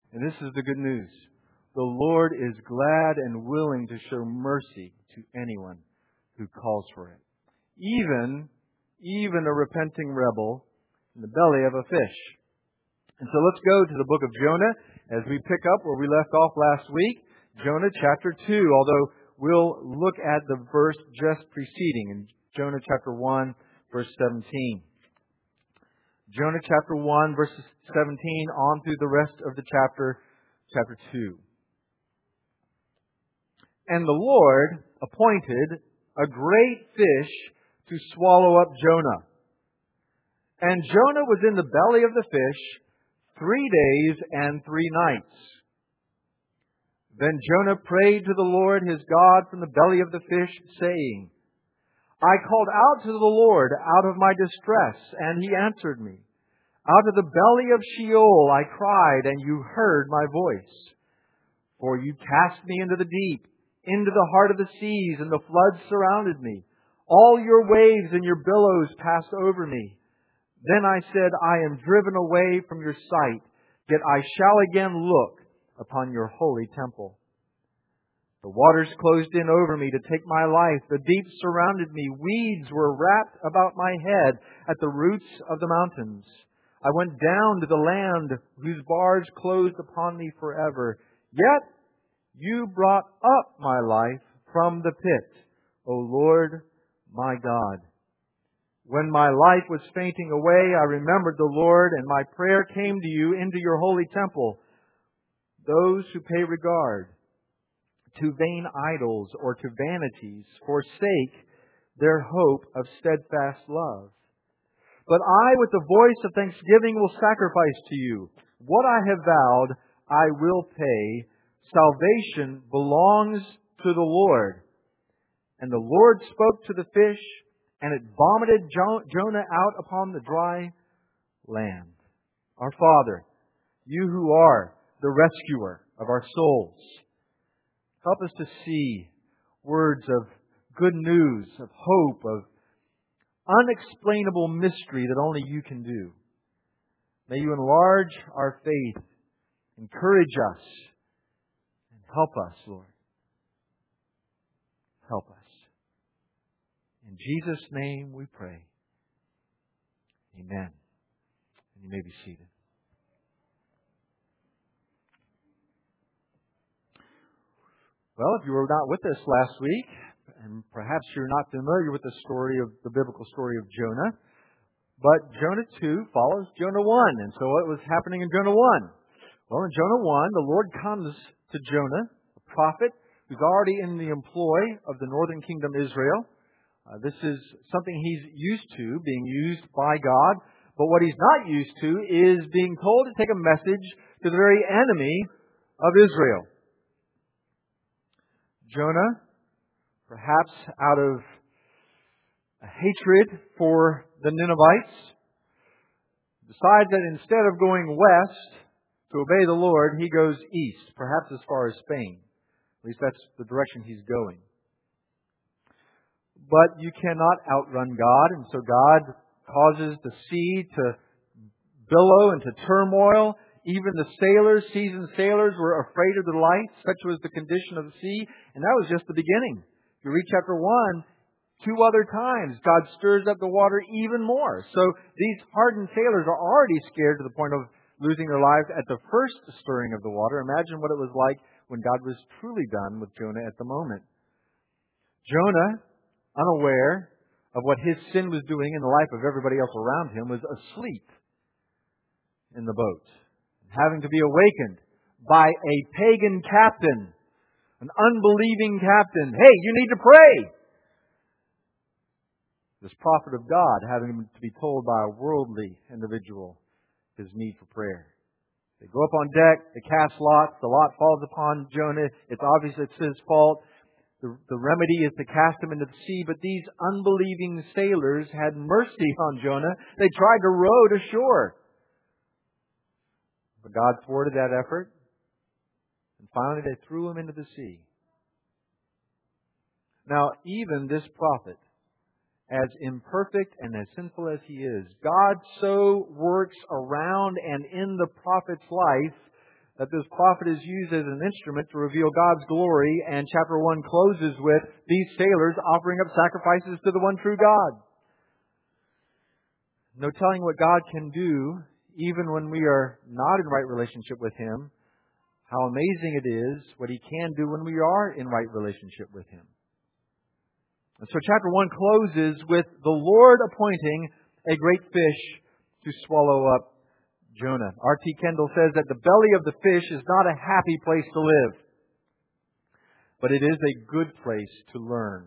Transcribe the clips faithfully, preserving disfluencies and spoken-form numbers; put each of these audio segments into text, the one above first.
And this is the good news. The Lord is glad and willing to show mercy to anyone who calls for it. Even, even a repenting rebel in the belly of a fish. And so let's go to the book of Jonah as we pick up where we left off last week. Jonah chapter two, although we'll look at the verse just preceding in Jonah chapter one, verse seventeen. Jonah chapter one, verses seventeen on through the rest of the chapter, chapter two. And the Lord appointed a great fish to swallow up Jonah. And Jonah was in the belly of the fish three days and three nights. Then Jonah prayed to the Lord his God from the belly of the fish, saying, I called out to the Lord out of my distress, and He answered me. Out of the belly of Sheol I cried, and You heard my voice. For You cast me into the deep, into the heart of the seas, and the floods surrounded me. All Your waves and Your billows passed over me. Then I said, I am driven away from Your sight, yet I shall again look upon Your holy temple. The waters closed in over me to take my life. The deep surrounded me. Weeds were wrapped about my head at the roots of the mountains. I went down to the land whose bars closed upon me forever. Yet You brought up my life from the pit, O Lord my God. When my life was fainting away, I remembered the Lord, and my prayer came to You into Your holy temple. Those who pay regard to vain idols or to vanities forsake their hope of steadfast love. But I, with the voice of thanksgiving, will sacrifice to You. What I have vowed, I will pay. Salvation belongs to the Lord. And the Lord spoke to the fish, and it vomited Jo- Jonah out upon the dry land. Our Father, You who are the rescuer of our souls, help us to see words of good news, of hope, of unexplainable mystery that only You can do. May You enlarge our faith, encourage us, and help us, Lord. Help us. In Jesus' name we pray. Amen. And you may be seated. Well, if you were not with us last week, and perhaps you're not familiar with the story of the biblical story of Jonah, but Jonah two follows Jonah one. And so what was happening in Jonah one? Well, in Jonah one, the Lord comes to Jonah, a prophet who's already in the employ of the northern kingdom Israel. Uh, this is something he's used to, being used by God. But what he's not used to is being told to take a message to the very enemy of Israel. Jonah, perhaps out of a hatred for the Ninevites, decides that instead of going west to obey the Lord, he goes east, perhaps as far as Spain. At least that's the direction he's going. But you cannot outrun God, and so God causes the sea to billow into turmoil. Even the sailors, seasoned sailors, were afraid of the light. Such was the condition of the sea. And that was just the beginning. If you read chapter one, two other times God stirs up the water even more. So these hardened sailors are already scared to the point of losing their lives at the first stirring of the water. Imagine what it was like when God was truly done with Jonah at the moment. Jonah, unaware of what his sin was doing in the life of everybody else around him, was asleep in the boat, having to be awakened by a pagan captain, an unbelieving captain. Hey, you need to pray! This prophet of God having to be told by a worldly individual his need for prayer. They go up on deck, they cast lots, the lot falls upon Jonah. It's obvious it's his fault. The, the remedy is to cast him into the sea, but these unbelieving sailors had mercy on Jonah. They tried to row to shore. But God thwarted that effort. And finally they threw him into the sea. Now, even this prophet, as imperfect and as sinful as he is, God so works around and in the prophet's life that this prophet is used as an instrument to reveal God's glory, and chapter one closes with these sailors offering up sacrifices to the one true God. No telling what God can do, even when we are not in right relationship with Him, how amazing it is what He can do when we are in right relationship with Him. And so chapter one closes with the Lord appointing a great fish to swallow up Jonah. R T Kendall says that the belly of the fish is not a happy place to live, but it is a good place to learn.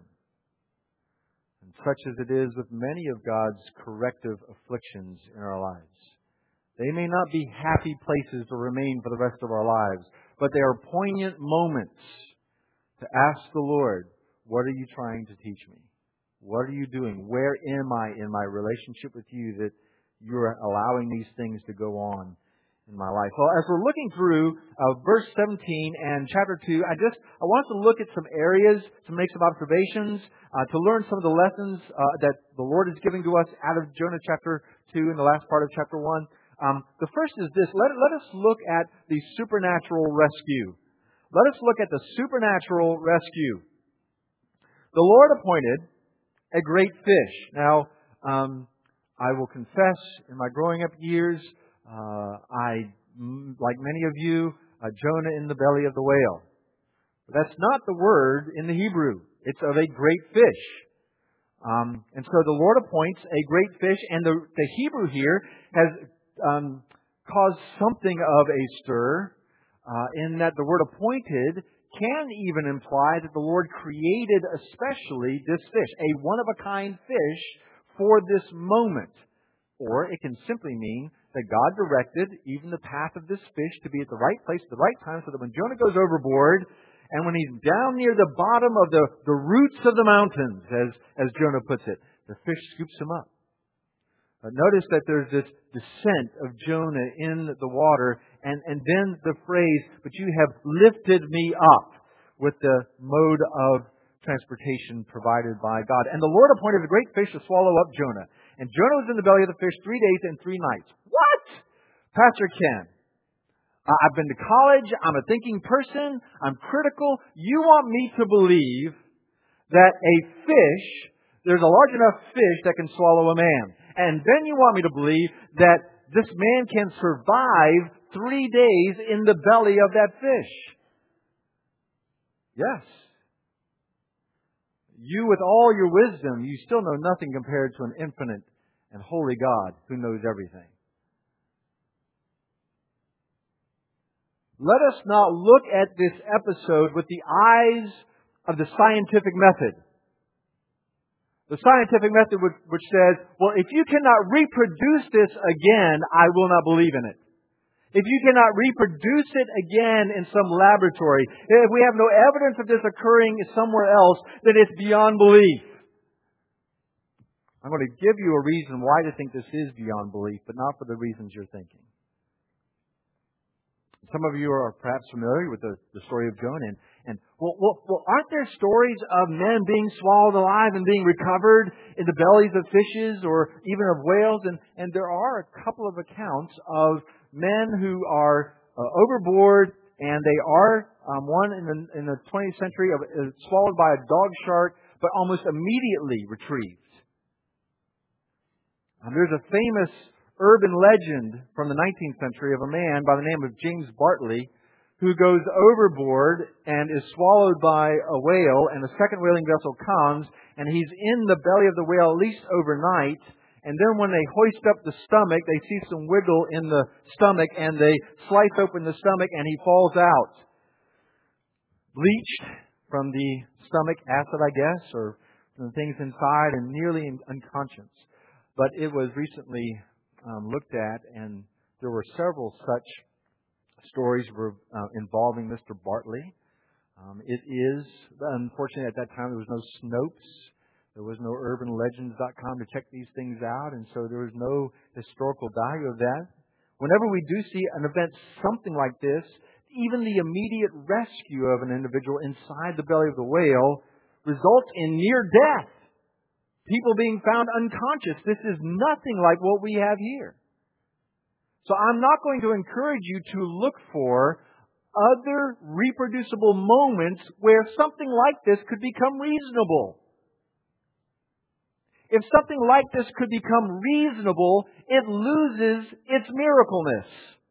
And such as it is with many of God's corrective afflictions in our lives. They may not be happy places to remain for the rest of our lives, but they are poignant moments to ask the Lord, what are you trying to teach me? What are you doing? Where am I in my relationship with you that you're allowing these things to go on in my life? Well, as we're looking through uh, verse seventeen and chapter two, I just I want to look at some areas to make some observations, uh, to learn some of the lessons uh, that the Lord is giving to us out of Jonah chapter two and the last part of chapter one. Um, the first is this. Let, let us look at the supernatural rescue. Let us look at the supernatural rescue. The Lord appointed a great fish. Now, um, I will confess, in my growing up years, uh, I, like many of you, uh, Jonah in the belly of the whale. But that's not the word in the Hebrew. It's of a great fish. Um, and so the Lord appoints a great fish, and the, the Hebrew here has um, caused something of a stir, uh, in that the word appointed can even imply that the Lord created especially this fish, a one-of-a-kind fish, for this moment. Or it can simply mean that God directed even the path of this fish to be at the right place at the right time, so that when Jonah goes overboard, and when he's down near the bottom of the, the roots of the mountains, as, as Jonah puts it, the fish scoops him up. But notice that there's this descent of Jonah in the water, and, and then the phrase, but you have lifted me up, with the mode of transportation provided by God. And the Lord appointed a great fish to swallow up Jonah. And Jonah was in the belly of the fish three days and three nights. What? Pastor Ken, I've been to college. I'm a thinking person. I'm critical. You want me to believe that a fish, there's a large enough fish that can swallow a man. And then you want me to believe that this man can survive three days in the belly of that fish. Yes. You, with all your wisdom, you still know nothing compared to an infinite and holy God who knows everything. Let us not look at this episode with the eyes of the scientific method. The scientific method which, which says, well, if you cannot reproduce this again, I will not believe in it. If you cannot reproduce it again in some laboratory, if we have no evidence of this occurring somewhere else, then it's beyond belief. I'm going to give you a reason why to think this is beyond belief, but not for the reasons you're thinking. Some of you are perhaps familiar with the, the story of Jonah. And, and well, well, well, aren't there stories of men being swallowed alive and being recovered in the bellies of fishes or even of whales? And, and there are a couple of accounts of men who are uh, overboard, and they are, um, one in the, in the twentieth century, uh, swallowed by a dog shark, but almost immediately retrieved. Um, there's a famous urban legend from the nineteenth century of a man by the name of James Bartley, who goes overboard and is swallowed by a whale, and a second whaling vessel comes, and he's in the belly of the whale at least overnight. And then when they hoist up the stomach, they see some wiggle in the stomach, and they slice open the stomach, and he falls out. Bleached from the stomach acid, I guess, or from the things inside, and nearly unconscious. But it was recently um, looked at, and there were several such stories were, uh, involving Mister Bartley. Um, it is, unfortunately at that time there was no Snopes. There was no urban legends dot com to check these things out, and so there was no historical value of that. Whenever we do see an event something like this, even the immediate rescue of an individual inside the belly of the whale results in near death. People being found unconscious. This is nothing like what we have here. So I'm not going to encourage you to look for other reproducible moments where something like this could become reasonable. If something like this could become reasonable, it loses its miracleness.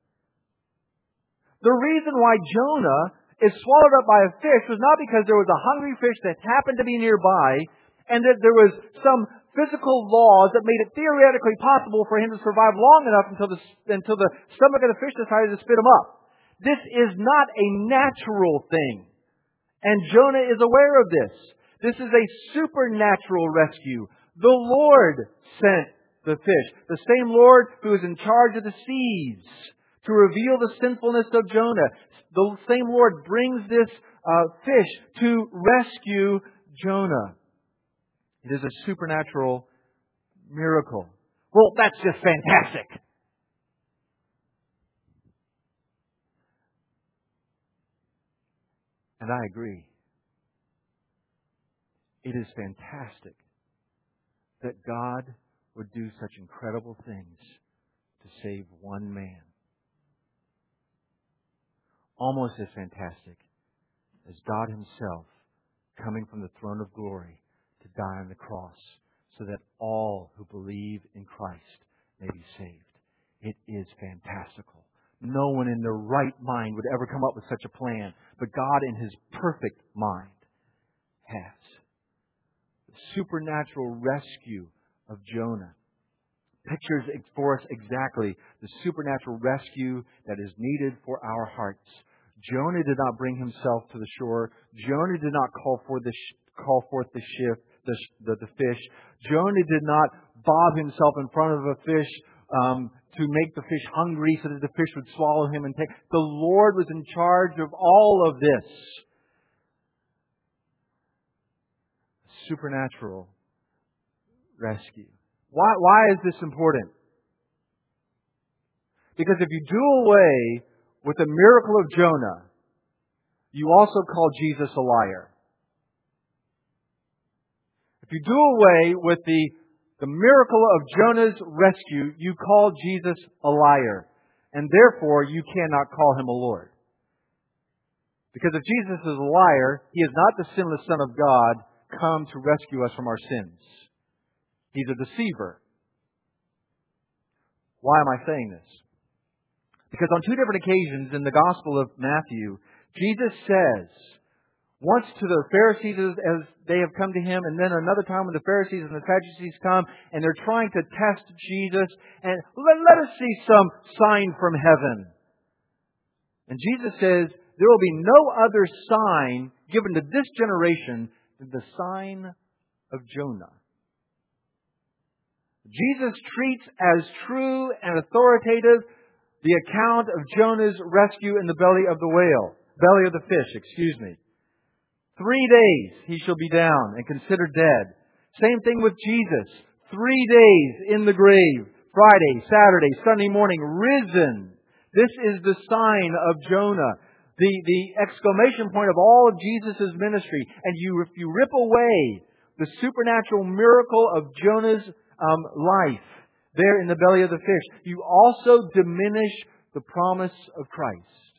The reason why Jonah is swallowed up by a fish was not because there was a hungry fish that happened to be nearby and that there was some physical laws that made it theoretically possible for him to survive long enough until the, until the stomach of the fish decided to spit him up. This is not a natural thing. And Jonah is aware of this. This is a supernatural rescue. The Lord sent the fish. The same Lord who is in charge of the seas to reveal the sinfulness of Jonah. The same Lord brings this uh, fish to rescue Jonah. It is a supernatural miracle. Well, that's just fantastic. And I agree. It is fantastic that God would do such incredible things to save one man. Almost as fantastic as God Himself coming from the throne of glory to die on the cross so that all who believe in Christ may be saved. It is fantastical. No one in their right mind would ever come up with such a plan, but God in His perfect mind has. The supernatural rescue of Jonah pictures for us exactly the supernatural rescue that is needed for our hearts. Jonah did not bring himself to the shore. Jonah did not call for the sh- call forth the ship, the, the the fish. Jonah did not bob himself in front of a fish um, to make the fish hungry so that the fish would swallow him and take. The Lord was in charge of all of this. Supernatural rescue. Why, why is this important? Because if you do away with the miracle of Jonah, you also call Jesus a liar. If you do away with the, the miracle of Jonah's rescue, you call Jesus a liar. And therefore, you cannot call Him a Lord. Because if Jesus is a liar, He is not the sinless Son of God come to rescue us from our sins. He's a deceiver. Why am I saying this? Because on two different occasions in the Gospel of Matthew, Jesus says, once to the Pharisees as they have come to Him, and then another time when the Pharisees and the Sadducees come, and they're trying to test Jesus, and let, let us see some sign from heaven. And Jesus says, there will be no other sign given to this generation than the sign of Jonah. Jesus treats as true and authoritative the account of Jonah's rescue in the belly of the whale, belly of the fish, excuse me. Three days he shall be down and considered dead. Same thing with Jesus. Three days in the grave. Friday, Saturday, Sunday morning, risen. This is the sign of Jonah. The, the exclamation point of all of Jesus' ministry. And you, if you rip away the supernatural miracle of Jonah's um, life there in the belly of the fish, you also diminish the promise of Christ.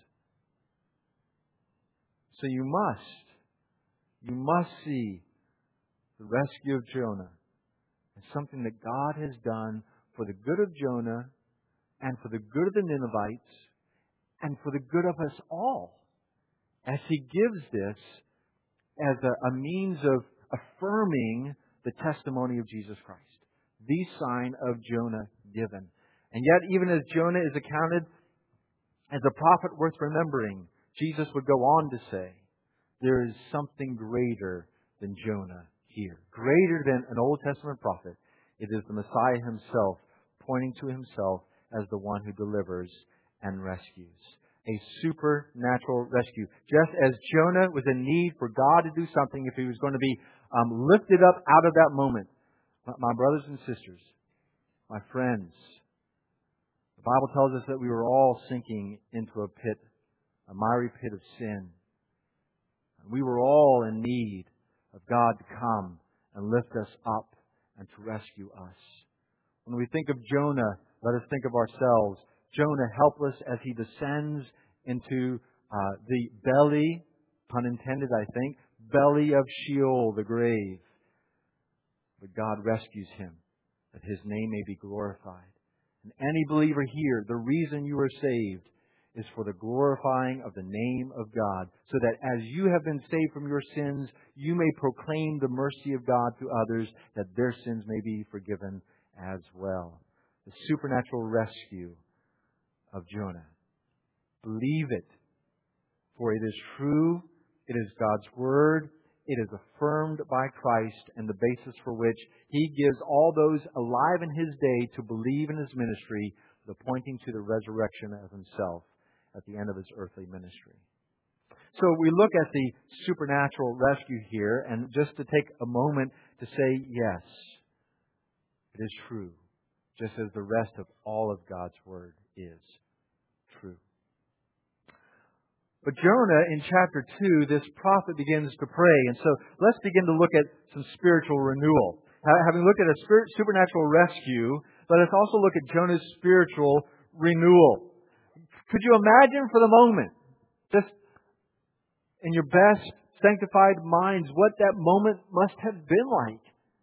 So you must, you must see the rescue of Jonah as something that God has done for the good of Jonah and for the good of the Ninevites and for the good of us all, as He gives this as a, a means of affirming the testimony of Jesus Christ. The sign of Jonah given. And yet, even as Jonah is accounted as a prophet worth remembering, Jesus would go on to say, there is something greater than Jonah here. Greater than an Old Testament prophet. It is the Messiah Himself, pointing to Himself as the one who delivers and rescues. A supernatural rescue. Just as Jonah was in need for God to do something if he was going to be um, lifted up out of that moment. My brothers and sisters, my friends, the Bible tells us that we were all sinking into a pit, a miry pit of sin. We were all in need of God to come and lift us up and to rescue us. When we think of Jonah, let us think of ourselves. Jonah helpless as he descends into uh, the belly, pun intended, I think, belly of Sheol, the grave. But God rescues him, that His name may be glorified. And any believer here, the reason you are saved is for the glorifying of the name of God, so that as you have been saved from your sins, you may proclaim the mercy of God to others, that their sins may be forgiven as well. The supernatural rescue of Jonah. Believe it, for it is true, it is God's Word, it is affirmed by Christ, and the basis for which He gives all those alive in His day to believe in His ministry, the pointing to the resurrection of Himself at the end of His earthly ministry. So we look at the supernatural rescue here, and just to take a moment to say, yes, it is true, just as the rest of all of God's Word is true. But Jonah, in chapter two, this prophet begins to pray. And so let's begin to look at some spiritual renewal. Having looked at a spirit, supernatural rescue, let us also look at Jonah's spiritual renewal. Could you imagine for the moment, just in your best sanctified minds, what that moment must have been like?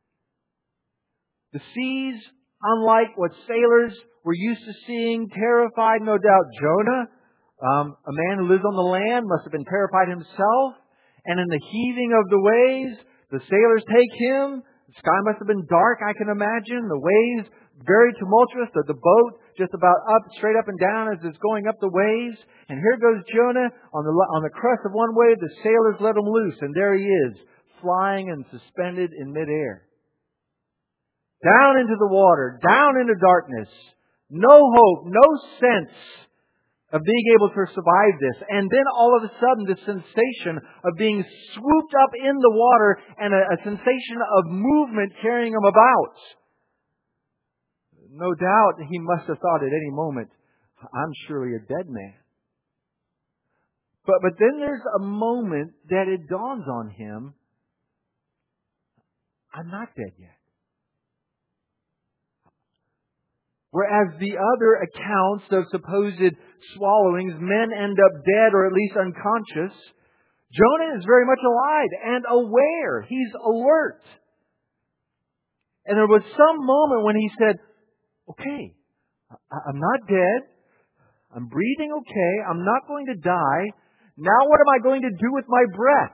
The seas, unlike what sailors were used to seeing, terrified, no doubt, Jonah. Um, a man who lives on the land must have been terrified himself. And in the heaving of the waves, the sailors take him. The sky must have been dark, I can imagine. The waves very tumultuous. The, the boat just about up, straight up and down as it's going up the waves. And here goes Jonah on the on the crest of one wave. The sailors let him loose, and there he is, flying and suspended in midair. Down into the water, down into darkness. No hope, no sense of being able to survive this. And then all of a sudden, the sensation of being swooped up in the water and a, a sensation of movement carrying him about. No doubt he must have thought at any moment, I'm surely a dead man. But, but then there's a moment that it dawns on him, I'm not dead yet. Whereas the other accounts of supposed swallowings, men end up dead or at least unconscious. Jonah is very much alive and aware. He's alert. And there was some moment when he said, okay, I'm not dead. I'm breathing okay. I'm not going to die. Now what am I going to do with my breath?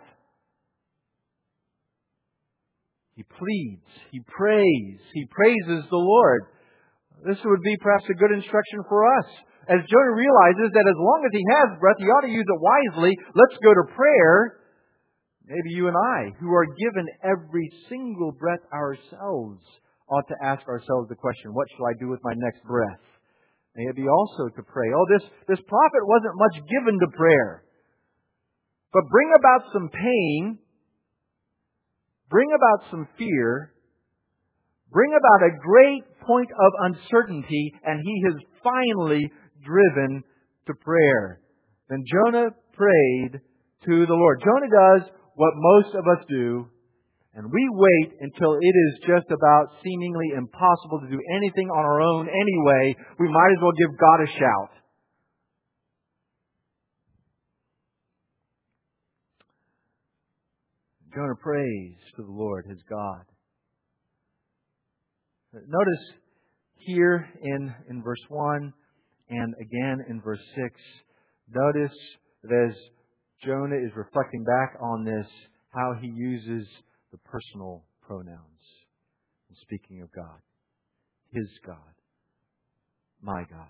He pleads. He prays. He praises the Lord. This would be perhaps a good instruction for us. As Jonah realizes that as long as he has breath, he ought to use it wisely. Let's go to prayer. Maybe you and I, who are given every single breath ourselves, ought to ask ourselves the question, what shall I do with my next breath? May it be also to pray. Oh, this, this prophet wasn't much given to prayer. But bring about some pain, bring about some fear, bring about a great point of uncertainty, and he is finally driven to prayer. Then Jonah prayed to the Lord. Jonah does what most of us do, and we wait until it is just about seemingly impossible to do anything on our own anyway. We might as well give God a shout. Jonah prays to the Lord, his God. Notice here in, in verse one and again in verse six, notice that as Jonah is reflecting back on this, how he uses the personal pronouns in speaking of God. His God. My God.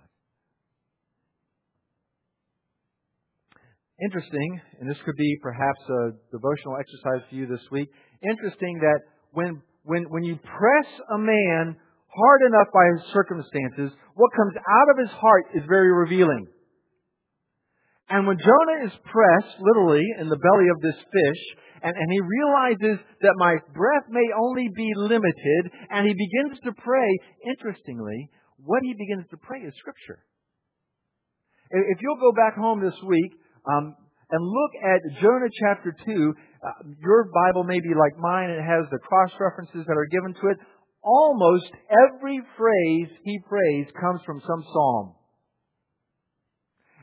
Interesting, and this could be perhaps a devotional exercise for you this week. Interesting that when When, when you press a man hard enough by his circumstances, what comes out of his heart is very revealing. And when Jonah is pressed, literally, in the belly of this fish, and, and he realizes that my breath may only be limited, and he begins to pray, interestingly, what he begins to pray is Scripture. If you'll go back home this week, um, and look at Jonah chapter two, uh, your Bible may be like mine, and it has the cross-references that are given to it. Almost every phrase he prays comes from some psalm.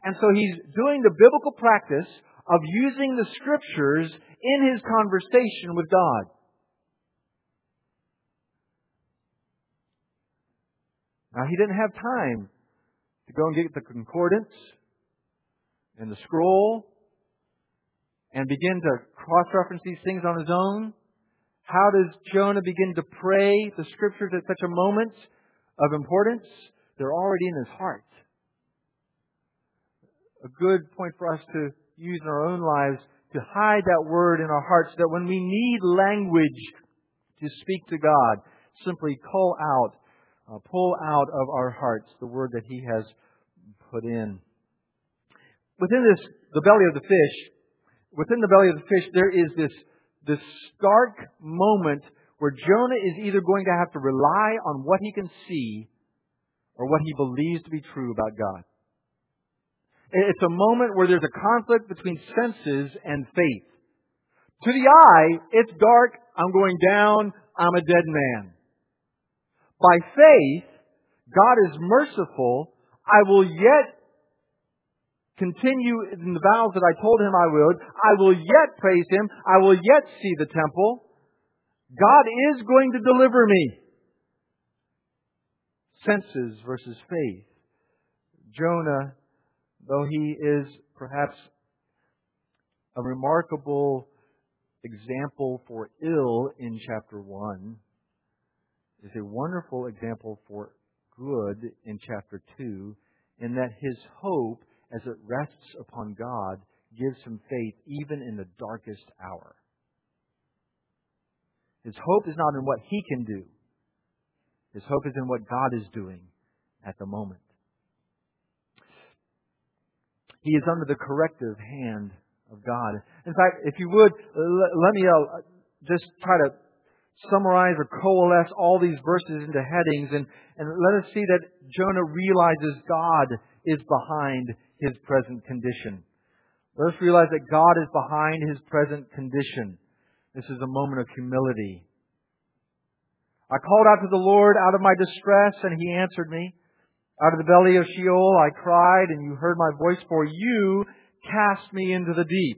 And so he's doing the biblical practice of using the Scriptures in his conversation with God. Now, he didn't have time to go and get the concordance and the scroll and begin to cross-reference these things on his own. How does Jonah begin to pray the Scriptures at such a moment of importance? They're already in his heart. A good point for us to use in our own lives, to hide that word in our hearts, so that when we need language to speak to God, simply call out, uh, pull out of our hearts the word that He has put in. Within this, the belly of the fish, within the belly of the fish, there is this, this stark moment where Jonah is either going to have to rely on what he can see or what he believes to be true about God. It's a moment where there's a conflict between senses and faith. To the eye, it's dark, I'm going down, I'm a dead man. By faith, God is merciful, I will yet continue in the vows that I told Him I would, I will yet praise Him, I will yet see the temple. God is going to deliver me. Senses versus faith. Jonah, though he is perhaps a remarkable example for ill in chapter one, is a wonderful example for good in chapter two, in that his hope, as it rests upon God, gives him faith even in the darkest hour. His hope is not in what he can do. His hope is in what God is doing at the moment. He is under the corrective hand of God. In fact, if you would, let me uh, just try to summarize or coalesce all these verses into headings, and, and let us see that Jonah realizes God is behind his present condition. Let us realize that God is behind his present condition. This is a moment of humility. I called out to the Lord out of my distress, and He answered me. Out of the belly of Sheol I cried, and You heard my voice, for You cast me into the deep.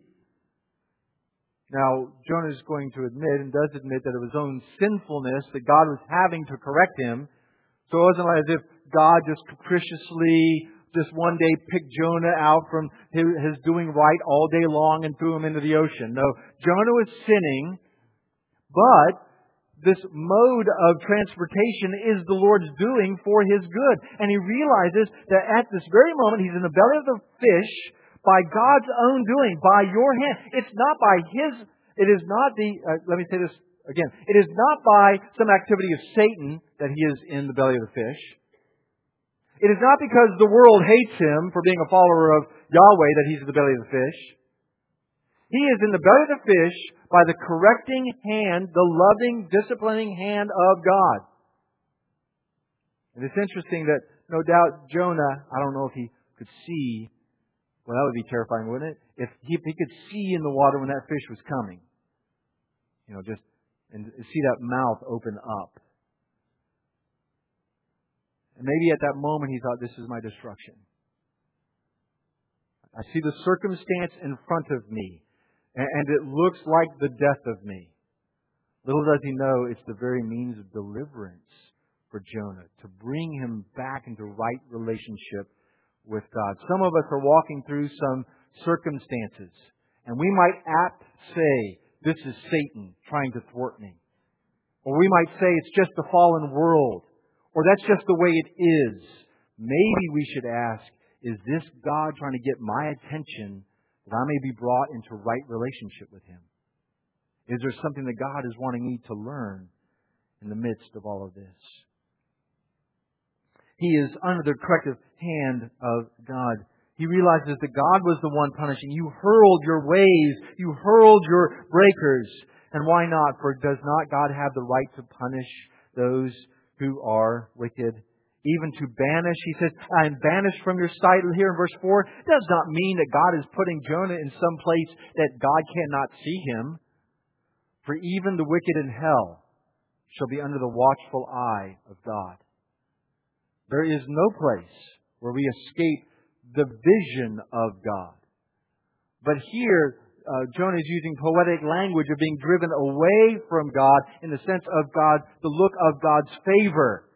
Now, Jonah is going to admit, and does admit, that it was his own sinfulness that God was having to correct him. So it wasn't as if God just capriciously, just one day picked Jonah out from his, his doing right all day long and threw him into the ocean. No, Jonah was sinning, but this mode of transportation is the Lord's doing for his good. And he realizes that at this very moment, he's in the belly of the fish by God's own doing, by your hand. It's not by his, it is not the, uh, let me say this again, it is not by some activity of Satan that he is in the belly of the fish. It is not because the world hates him for being a follower of Yahweh that he's in the belly of the fish. He is in the belly of the fish by the correcting hand, the loving, disciplining hand of God. And it's interesting that, no doubt, Jonah, I don't know if he could see, well, that would be terrifying, wouldn't it? If he, if he could see in the water when that fish was coming. You know, just, and see that mouth open up. And maybe at that moment he thought, this is my destruction. I see the circumstance in front of me, and it looks like the death of me. Little does he know, it's the very means of deliverance for Jonah, to bring him back into right relationship with God. Some of us are walking through some circumstances, and we might apt say, this is Satan trying to thwart me. Or we might say, it's just the fallen world. Or that's just the way it is. Maybe we should ask, is this God trying to get my attention that I may be brought into right relationship with Him? Is there something that God is wanting me to learn in the midst of all of this? He is under the corrective hand of God. He realizes that God was the one punishing. You hurled your waves. You hurled your breakers. And why not? For does not God have the right to punish those who are wicked? Even to banish. He says, I am banished from your sight here in verse four. It does not mean that God is putting Jonah in some place that God cannot see him. For even the wicked in hell shall be under the watchful eye of God. There is no place where we escape the vision of God. But here, uh, Jonah is using poetic language of being driven away from God in the sense of God, the look of God's favor.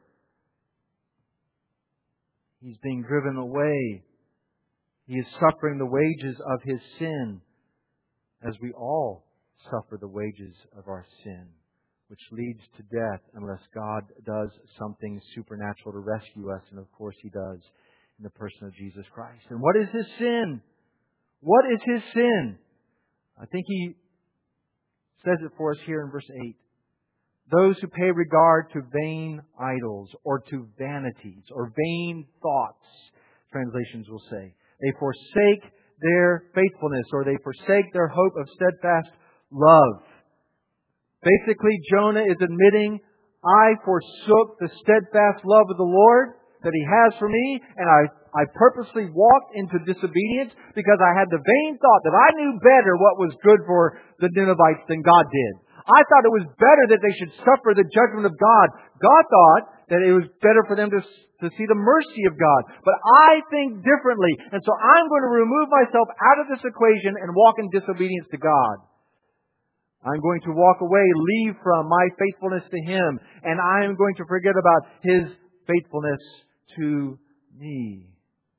He's being driven away. He is suffering the wages of his sin, as we all suffer the wages of our sin, which leads to death unless God does something supernatural to rescue us. And of course He does in the person of Jesus Christ. And what is his sin? What is his sin? I think he says it for us here in verse eight. Those who pay regard to vain idols or to vanities or vain thoughts, translations will say. They forsake their faithfulness, or they forsake their hope of steadfast love. Basically, Jonah is admitting, I forsook the steadfast love of the Lord that He has for me, and I, I purposely walked into disobedience because I had the vain thought that I knew better what was good for the Ninevites than God did. I thought it was better that they should suffer the judgment of God. God thought that it was better for them to, to see the mercy of God. But I think differently. And so I'm going to remove myself out of this equation and walk in disobedience to God. I'm going to walk away, leave from my faithfulness to Him, and I am going to forget about His faithfulness to me.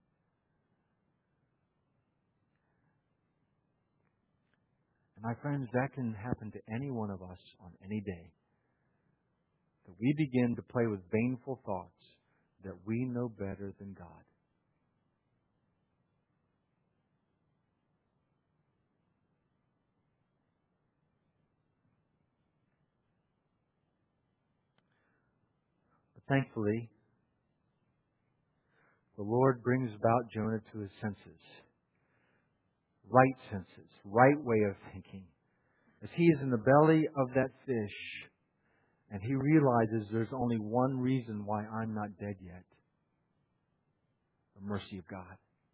And my friends, that can happen to any one of us on any day. That we begin to play with baneful thoughts that we know better than God. But thankfully, the Lord brings about Jonah to his senses. Right senses, right way of thinking. As he is in the belly of that fish, and he realizes there's only one reason why I'm not dead yet. The mercy of God.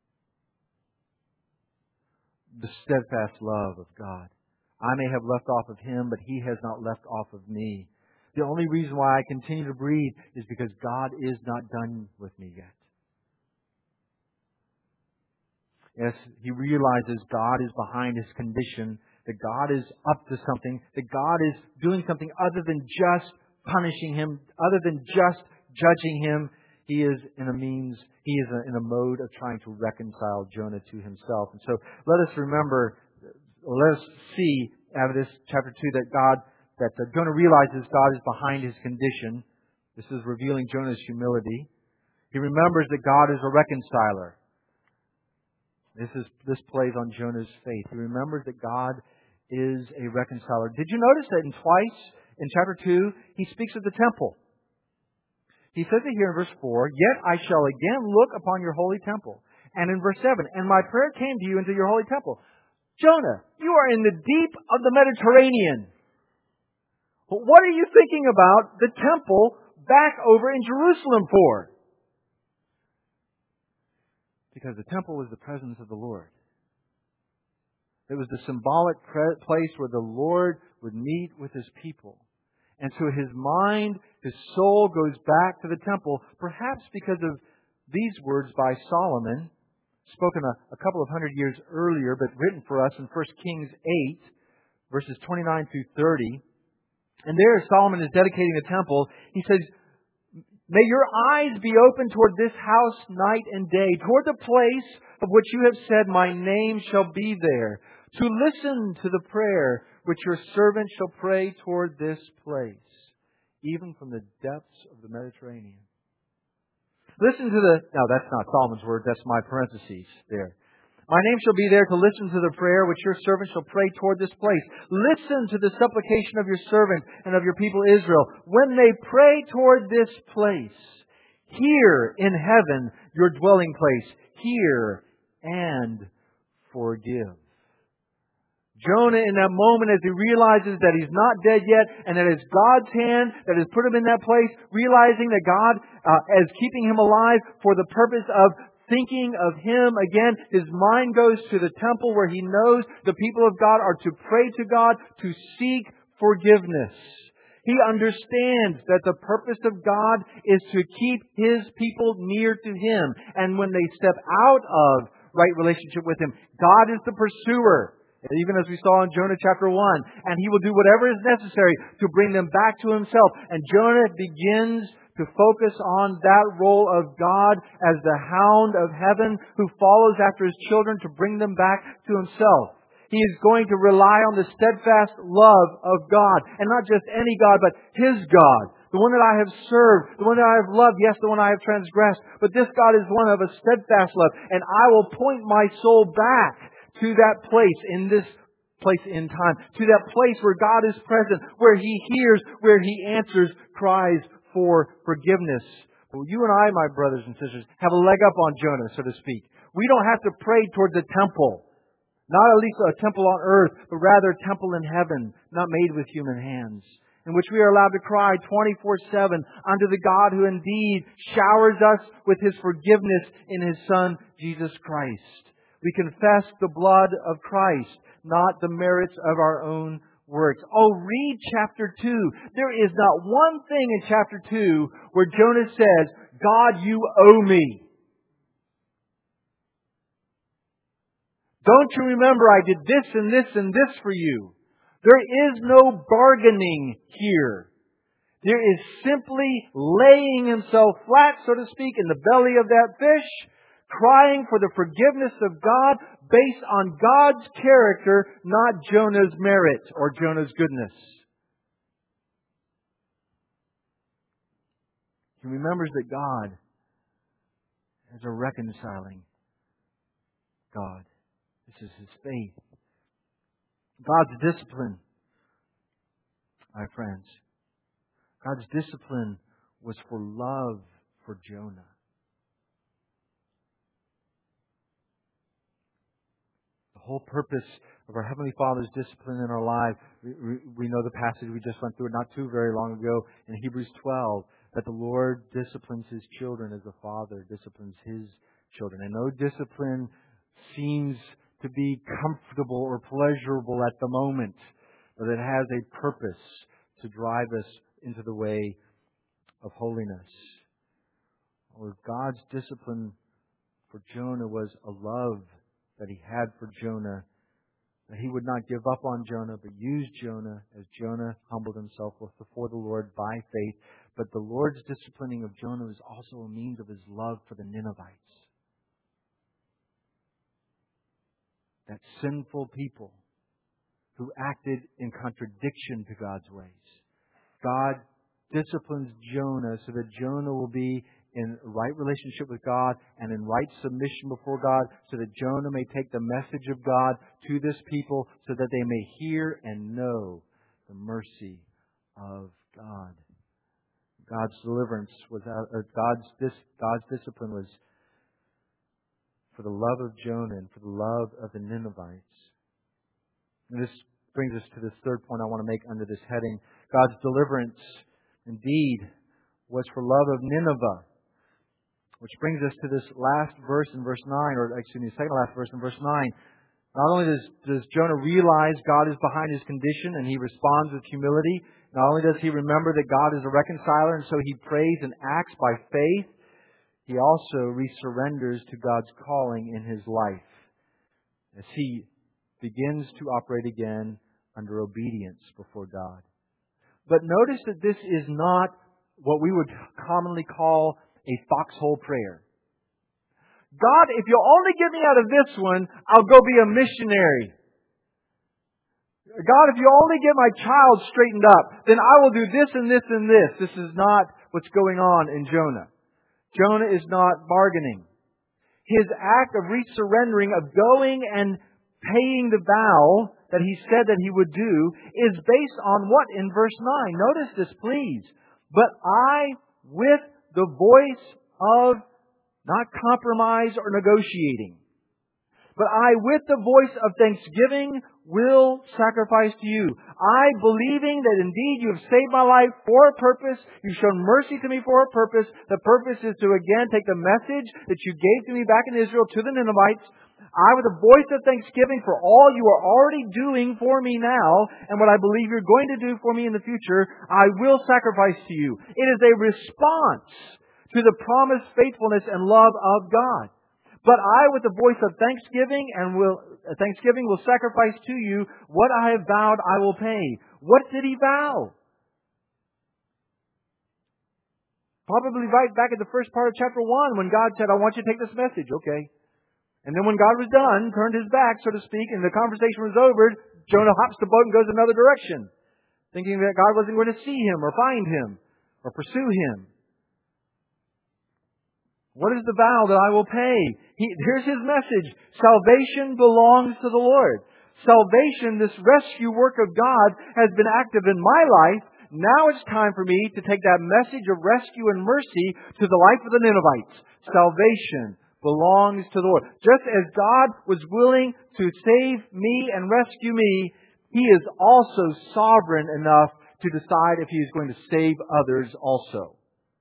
The steadfast love of God. I may have left off of Him, but He has not left off of me. The only reason why I continue to breathe is because God is not done with me yet. Yes, he realizes God is behind his condition, that God is up to something, that God is doing something other than just punishing him, other than just judging him. He is in a means, he is in a mode of trying to reconcile Jonah to himself. And so let us remember, let us see out of this chapter two that God, that Jonah realizes God is behind his condition. This is revealing Jonah's humility. He remembers that God is a reconciler. This is this plays on Jonah's faith. He remembers that God is a reconciler. Did you notice that in twice in chapter two, he speaks of the temple? He says it here in verse four, yet I shall again look upon your holy temple. And in verse seven, and my prayer came to you into your holy temple. Jonah, you are in the deep of the Mediterranean. But what are you thinking about the temple back over in Jerusalem for? Because the temple was the presence of the Lord. It was the symbolic place where the Lord would meet with His people. And so his mind, his soul goes back to the temple, perhaps because of these words by Solomon, spoken a, a couple of hundred years earlier, but written for us in First Kings eight, verses twenty-nine through thirty. And there Solomon is dedicating the temple. He says, may your eyes be open toward this house night and day, toward the place of which you have said, my name shall be there, to listen to the prayer which your servant shall pray toward this place, even from the depths of the Mediterranean. Listen to the... No, that's not Solomon's word. That's my parentheses there. My name shall be there to listen to the prayer which your servant shall pray toward this place. Listen to the supplication of your servant and of your people Israel. When they pray toward this place, here in heaven, your dwelling place, hear and forgive. Jonah, in that moment, as he realizes that he's not dead yet, and that it's God's hand that has put him in that place, realizing that God uh, is keeping him alive for the purpose of thinking of Him again, his mind goes to the temple where he knows the people of God are to pray to God, to seek forgiveness. He understands that the purpose of God is to keep His people near to Him. And when they step out of right relationship with Him, God is the pursuer. Even as we saw in Jonah chapter one. And He will do whatever is necessary to bring them back to Himself. And Jonah begins to focus on that role of God as the hound of heaven who follows after His children to bring them back to Himself. He is going to rely on the steadfast love of God. And not just any God, but His God. The one that I have served. The one that I have loved. Yes, the one I have transgressed. But this God is one of a steadfast love. And I will point my soul back to that place in this place in time. To that place where God is present. Where He hears, where He answers cries for forgiveness. Well, you and I, my brothers and sisters, have a leg up on Jonah, so to speak. We don't have to pray towards a temple. Not at least a temple on earth, but rather a temple in heaven, not made with human hands, in which we are allowed to cry twenty-four seven unto the God who indeed showers us with His forgiveness in His Son, Jesus Christ. We confess the blood of Christ, not the merits of our own works. Oh, read chapter two. There is not one thing in chapter two where Jonah says, God, you owe me. Don't you remember I did this and this and this for you? There is no bargaining here. There is simply laying himself flat, so to speak, in the belly of that fish, crying for the forgiveness of God based on God's character, not Jonah's merit or Jonah's goodness. He remembers that God is a reconciling God. This is His faith. God's discipline, my friends, God's discipline was for love for Jonah. The whole purpose of our Heavenly Father's discipline in our life, we, we know the passage we just went through not too very long ago in Hebrews twelve, that the Lord disciplines His children as the Father disciplines His children. And no discipline seems to be comfortable or pleasurable at the moment, but it has a purpose to drive us into the way of holiness. Or God's discipline for Jonah was a love that He had for Jonah, that He would not give up on Jonah, but use Jonah as Jonah humbled himself before the Lord by faith. But the Lord's disciplining of Jonah is also a means of His love for the Ninevites. That sinful people who acted in contradiction to God's ways. God disciplines Jonah so that Jonah will be in right relationship with God and in right submission before God, so that Jonah may take the message of God to this people so that they may hear and know the mercy of God. God's deliverance was out, or God's dis, God's discipline was for the love of Jonah and for the love of the Ninevites. And this brings us to this third point I want to make under this heading. God's deliverance indeed was for love of Nineveh. Which brings us to this last verse in verse nine, or excuse me, second last verse in verse nine. Not only does, does Jonah realize God is behind his condition and he responds with humility, not only does he remember that God is a reconciler and so he prays and acts by faith, he also resurrenders to God's calling in his life as he begins to operate again under obedience before God. But notice that this is not what we would commonly call a foxhole prayer. God, if you'll only get me out of this one, I'll go be a missionary. God, if you only get my child straightened up, then I will do this and this and this. This is not what's going on in Jonah. Jonah is not bargaining. His act of resurrendering, of going and paying the vow that he said that he would do, is based on what in verse nine? Notice this, please. But I, with the voice of not compromise or negotiating, but I, with the voice of thanksgiving, will sacrifice to you. I, believing that indeed you have saved my life for a purpose, you've shown mercy to me for a purpose. The purpose is to again take the message that you gave to me back in Israel to the Ninevites. I, with a voice of thanksgiving for all you are already doing for me now, and what I believe you're going to do for me in the future, I will sacrifice to you. It is a response to the promised faithfulness and love of God. But I, with the voice of thanksgiving and will thanksgiving will sacrifice to you what I have vowed I will pay. What did he vow? Probably right back at the first part of chapter one when God said, I want you to take this message. Okay. And then when God was done, turned his back, so to speak, and the conversation was over, Jonah hops the boat and goes another direction, thinking that God wasn't going to see him or find him or pursue him. What is the vow that I will pay? He, here's his message. Salvation belongs to the Lord. Salvation, this rescue work of God, has been active in my life. Now it's time for me to take that message of rescue and mercy to the life of the Ninevites. Salvation belongs to the Lord. Just as God was willing to save me and rescue me, He is also sovereign enough to decide if He is going to save others also.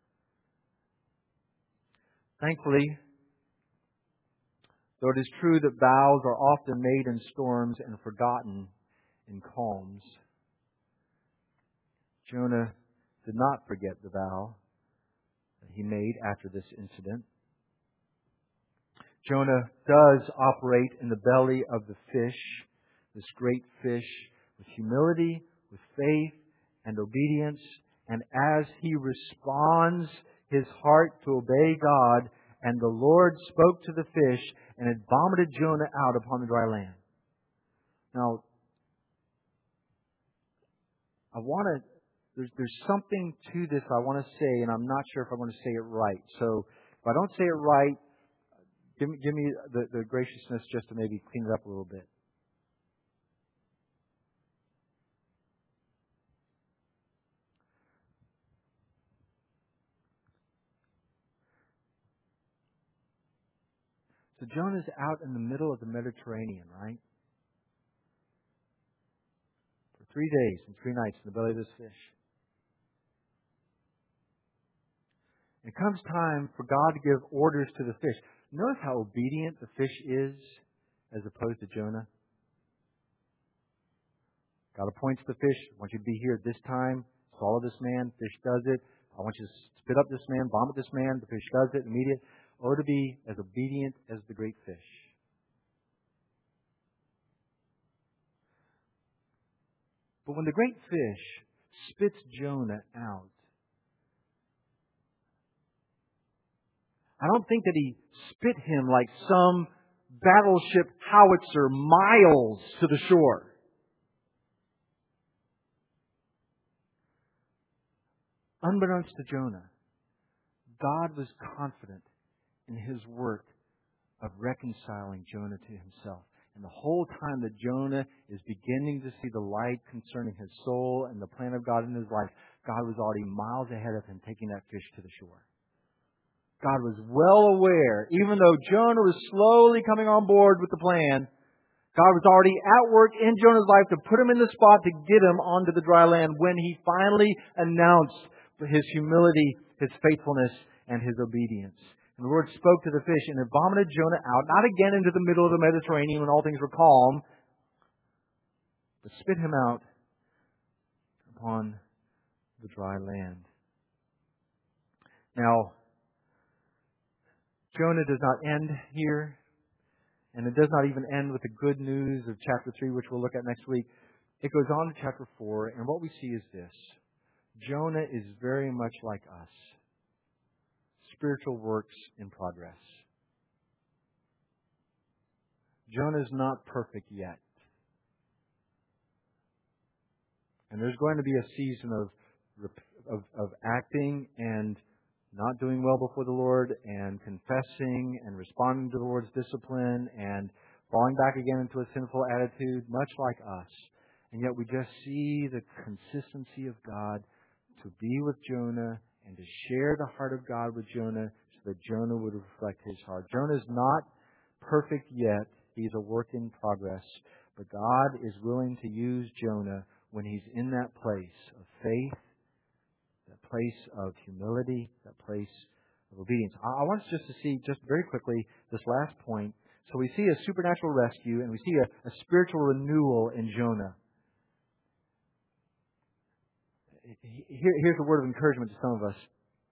Thankfully, though it is true that vows are often made in storms and forgotten in calms, Jonah did not forget the vow that he made after this incident. Jonah does operate in the belly of the fish, this great fish, with humility, with faith, and obedience. And as he responds his heart to obey God, and the Lord spoke to the fish, and it vomited Jonah out upon the dry land. Now, I want to, there's, there's something to this I want to say, and I'm not sure if I want to say it right. So, if I don't say it right, give me, give me the, the graciousness just to maybe clean it up a little bit. So Jonah's out in the middle of the Mediterranean, right? For three days and three nights in the belly of this fish. It comes time for God to give orders to the fish. Notice how obedient the fish is as opposed to Jonah. God appoints the fish. I want you to be here at this time. Swallow this man. Fish does it. I want you to spit up this man, vomit this man. The fish does it. Immediate. Or to be as obedient as the great fish. But when the great fish spits Jonah out, I don't think that he spit him like some battleship howitzer miles to the shore. Unbeknownst to Jonah, God was confident in His work of reconciling Jonah to Himself. And the whole time that Jonah is beginning to see the light concerning his soul and the plan of God in his life, God was already miles ahead of him taking that fish to the shore. God was well aware, even though Jonah was slowly coming on board with the plan, God was already at work in Jonah's life to put him in the spot to get him onto the dry land when He finally announced His humility, His faithfulness, and His obedience. And the Lord spoke to the fish, and it vomited Jonah out, not again into the middle of the Mediterranean when all things were calm, but spit him out upon the dry land. Now, Jonah does not end here, and it does not even end with the good news of chapter three, which we'll look at next week. It goes on to chapter four, and what we see is this. Jonah is very much like us. Spiritual works in progress. Jonah is not perfect yet. And there's going to be a season of, of, of acting and not doing well before the Lord and confessing and responding to the Lord's discipline and falling back again into a sinful attitude, much like us. And yet we just see the consistency of God to be with Jonah and to share the heart of God with Jonah so that Jonah would reflect His heart. Jonah is not perfect yet. He's a work in progress. But God is willing to use Jonah when he's in that place of faith, that place of humility, that place of obedience. I want us just to see, just very quickly, this last point. So we see a supernatural rescue, and we see a, a spiritual renewal in Jonah. Here, here's a word of encouragement to some of us.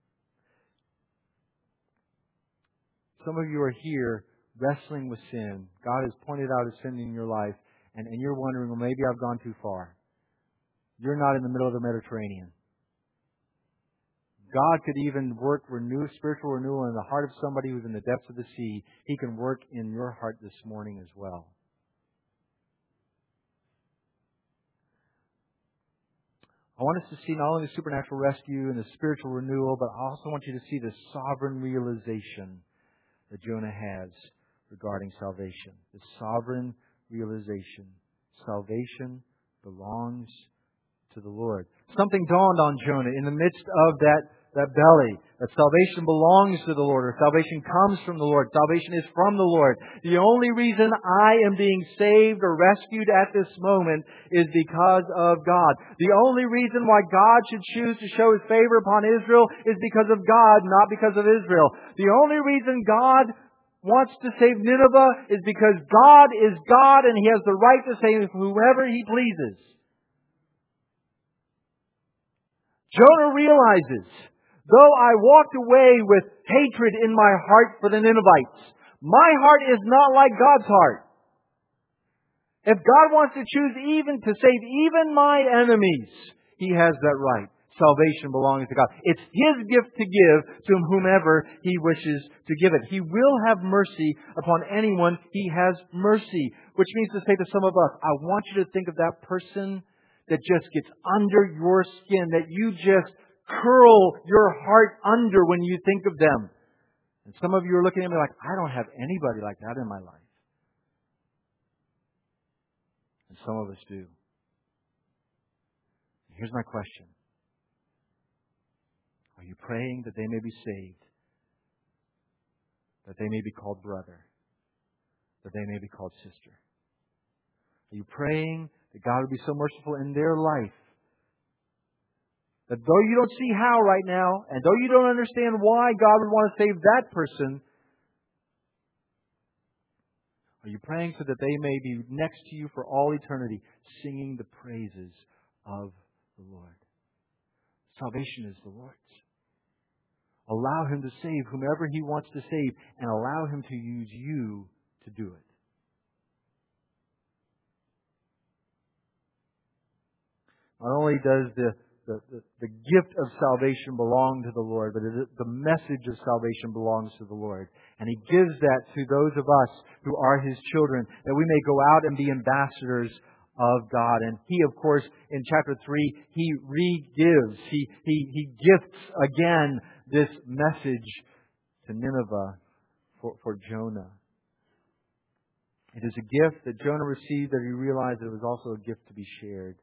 Some of you are here wrestling with sin. God has pointed out a sin in your life, and, and you're wondering, well, maybe I've gone too far. You're not in the middle of the Mediterranean. God could even work renew, spiritual renewal in the heart of somebody who's in the depths of the sea. He can work in your heart this morning as well. I want us to see not only the supernatural rescue and the spiritual renewal, but I also want you to see the sovereign realization that Jonah has regarding salvation. The sovereign realization. Salvation belongs to the Lord. Something dawned on Jonah in the midst of that, that belly, that salvation belongs to the Lord, or salvation comes from the Lord. Salvation is from the Lord. The only reason I am being saved or rescued at this moment is because of God. The only reason why God should choose to show His favor upon Israel is because of God, not because of Israel. The only reason God wants to save Nineveh is because God is God and He has the right to save whoever He pleases. Jonah realizes, though I walked away with hatred in my heart for the Ninevites, my heart is not like God's heart. If God wants to choose even to save even my enemies, He has that right. Salvation belongs to God. It's His gift to give to whomever He wishes to give it. He will have mercy upon anyone He has mercy. Which means to say to some of us, I want you to think of that person that just gets under your skin, that you just curl your heart under when you think of them. And some of you are looking at me like, I don't have anybody like that in my life. And some of us do. Here's my question. Are you praying that they may be saved? That they may be called brother? That they may be called sister? Are you praying that God would be so merciful in their life that though you don't see how right now, and though you don't understand why God would want to save that person, are you praying so that they may be next to you for all eternity, singing the praises of the Lord? Salvation is the Lord's. Allow Him to save whomever He wants to save, and allow Him to use you to do it. Not only does the, the, the, the gift of salvation belong to the Lord, but it, the message of salvation belongs to the Lord. And He gives that to those of us who are His children, that we may go out and be ambassadors of God. And He, of course, in chapter three, He re-gives, He, he, he gifts again this message to Nineveh for, for Jonah. It is a gift that Jonah received that he realized it was also a gift to be shared.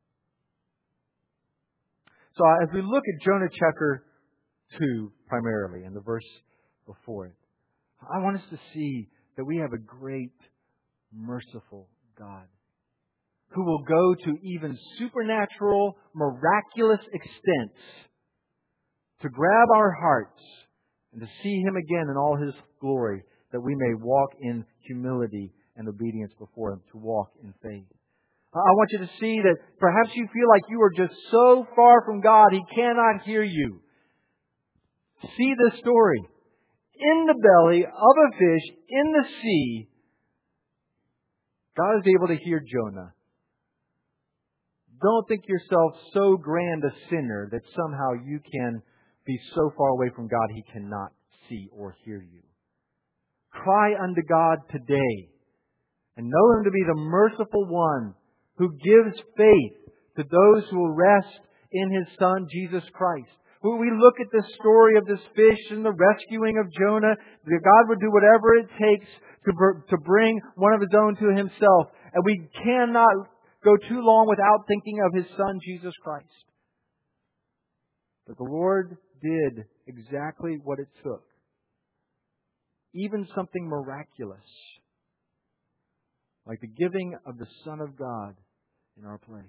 So as we look at Jonah chapter two primarily, and the verse before it, I want us to see that we have a great, merciful God who will go to even supernatural, miraculous extents to grab our hearts and to see Him again in all His glory, that we may walk in humility and obedience before Him, to walk in faith. I want you to see that perhaps you feel like you are just so far from God, He cannot hear you. See this story. In the belly of a fish, in the sea, God is able to hear Jonah. Don't think yourself so grand a sinner that somehow you can be so far away from God He cannot see or hear you. Cry unto God today and know Him to be the merciful one who gives faith to those who will rest in His Son, Jesus Christ. When we look at this story of this fish and the rescuing of Jonah, that God would do whatever it takes to, to bring one of His own to Himself. And we cannot go too long without thinking of His Son, Jesus Christ. But the Lord did exactly what it took. Even something miraculous, like the giving of the Son of God in our place.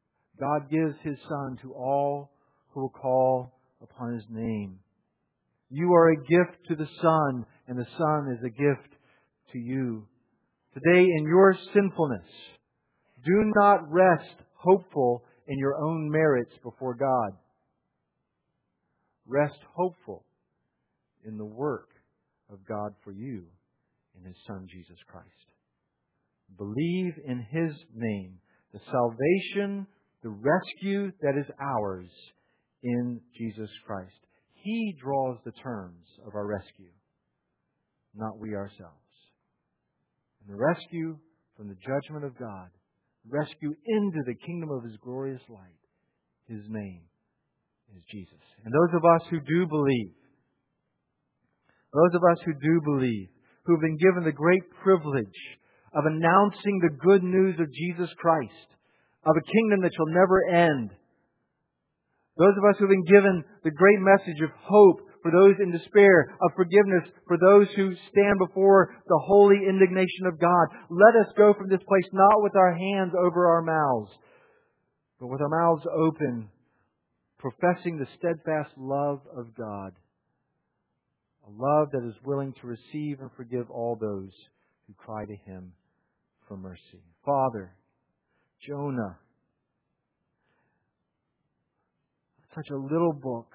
God gives His Son to all who will call upon His name. You are a gift to the Son, and the Son is a gift to you. Today, in your sinfulness, do not rest hopeful in your own merits before God. Rest hopeful in the work of God for you in His Son, Jesus Christ. Believe in His name, the salvation, the rescue that is ours in Jesus Christ. He draws the terms of our rescue, not we ourselves. And the rescue from the judgment of God, rescue into the kingdom of His glorious light, His name is Jesus. And those of us who do believe, those of us who do believe, who have been given the great privilege of announcing the good news of Jesus Christ, of a kingdom that shall never end. Those of us who have been given the great message of hope for those in despair, of forgiveness for those who stand before the holy indignation of God. Let us go from this place not with our hands over our mouths, but with our mouths open, professing the steadfast love of God. A love that is willing to receive and forgive all those who cry to Him for mercy. Father, Jonah, such a little book,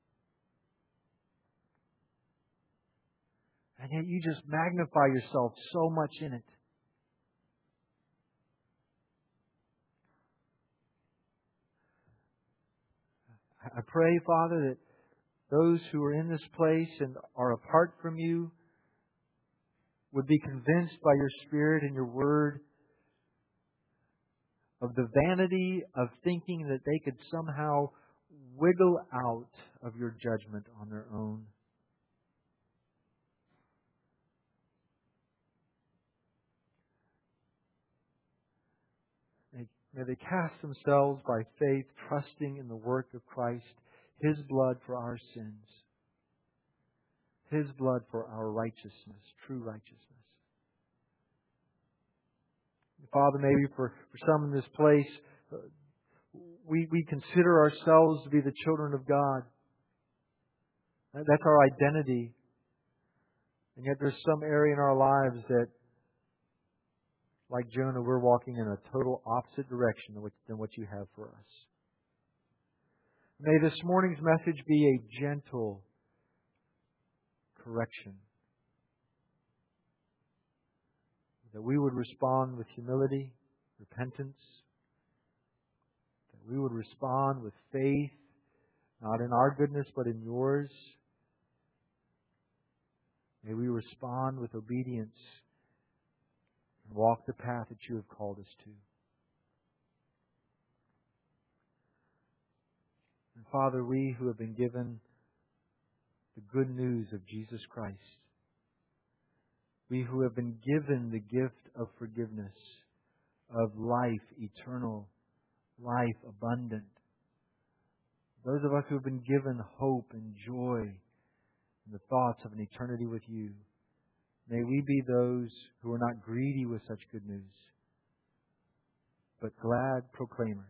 and yet you just magnify yourself so much in it. I pray, Father, that those who are in this place and are apart from you would be convinced by your Spirit and your Word of the vanity of thinking that they could somehow wiggle out of your judgment on their own. May, may they cast themselves by faith, trusting in the work of Christ, His blood for our sins, His blood for our righteousness, true righteousness. Father, maybe for, for some in this place, uh, we, we consider ourselves to be the children of God. That's our identity. And yet there's some area in our lives that, like Jonah, we're walking in a total opposite direction than what, than what you have for us. May this morning's message be a gentle correction. That we would respond with humility, repentance. That we would respond with faith, not in our goodness, but in yours. May we respond with obedience and walk the path that you have called us to. And Father, we who have been given the good news of Jesus Christ, we who have been given the gift of forgiveness, of life eternal, life abundant, those of us who have been given hope and joy in the thoughts of an eternity with you, may we be those who are not greedy with such good news, but glad proclaimers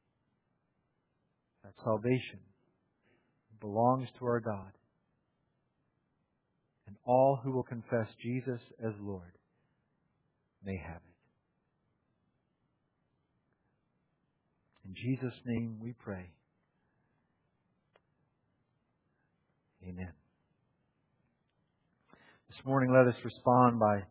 that salvation belongs to our God. And all who will confess Jesus as Lord may have it. In Jesus' name we pray. Amen. This morning let us respond by